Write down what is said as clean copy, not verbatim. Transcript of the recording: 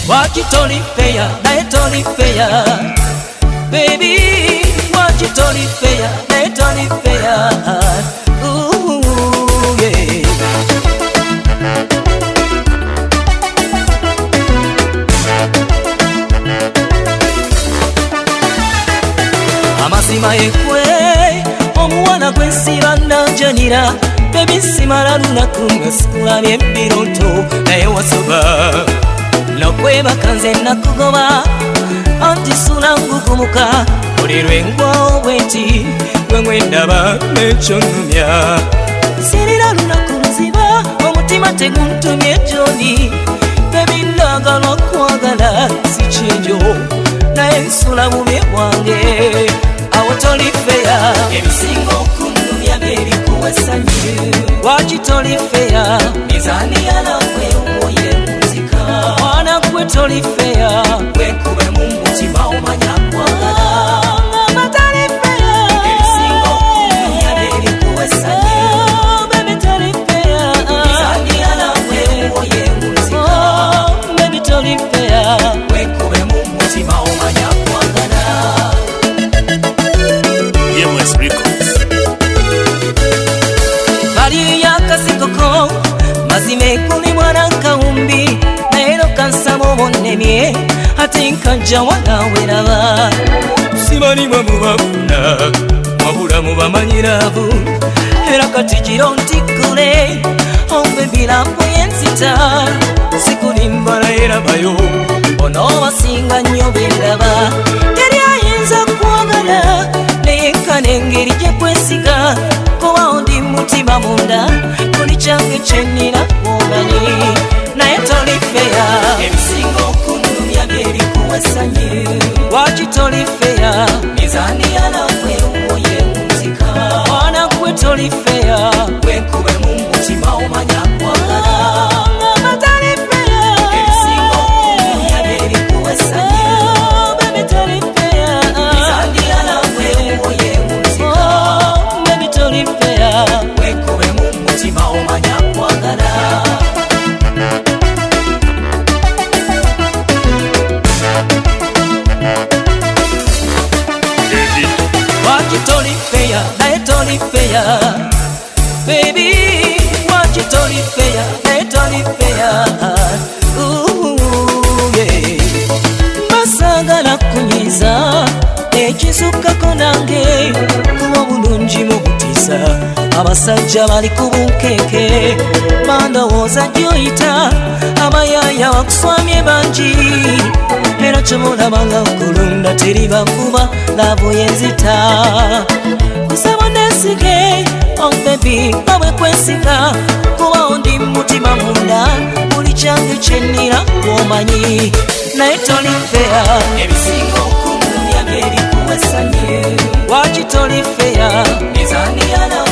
Waki toli fair, naye toli fair. Baby, waki toli fair, naye toli fair. Ooh, yeah. Amazima ekwe, omuwana gwe nsiba nanjanira. Baby simala lunaku nga sikulabye ebiroto naye wasoba nokwebaka nze nakugoba anti sula ngugumuka buli lwengwawo bwenti gwe ngwendaba nekyonnumya sirira lunaku luziba omutima teguntumye joni Baby ndagala okwagala si kinjo naye nsula bubi bwange awo toli fair ebisinga okunnumya byebikuwesanyu Waki toli fair mizani yalakwe oye muzika mwana gwe toli fair wekube mu mutima omanya kwagala ngamba toli fair ebisinga okunnumya byebikuwesanyu Baby toli fair mizani yalakwe oye muzika Baby toli fair wekube mu mutima omanya kwagala Yemes Records. Maria kasikoko mazime kuli mwana kaumbi naero kansamo bonnemye ati nkajja wana weraba simani mwamubafuna mwabula mubamanyiravu era kati giro ntikule ombe bilambo yenzita sikulimbala era bayo onobasinga nnyo bendaba teri ayinza kwagala neyenkana engeri gyekwesiga kuba ondi mutima munda kuli kyange kyenina omanyi naye toli fair ebisinga okunnumya byebikuwesanyu Waki toli fair mizani yalakwe oye muzika mwana gwe toli fair wekube mu mutima omanya kwagala ngamba toli fair ebisinga okunnumya byebikuwesanyu Baby toli fair mizani yalakwe oye muzika Baby toli fair wekube mu mutima omanya kwagala Waki toli fair, naye toli fair. Baby, waki toli fair, naye toli fair. Ooh, yeah. Basagala kunyiza ekisukkako nange kuba obulungi mu butiisa abasajja bali ku bunkenke bandowooza gy'oyita abayaya wakuswamye bangi era kyemulabanga kulunda teri bakuba laavu yenzita kusaba nesige Baby awe kwesiga kuba ondi mutima munda buli kyange kyenira omanyi naye toli fair ebisinga okunnumya byebikuwesanyu Waki toli fair mizani yala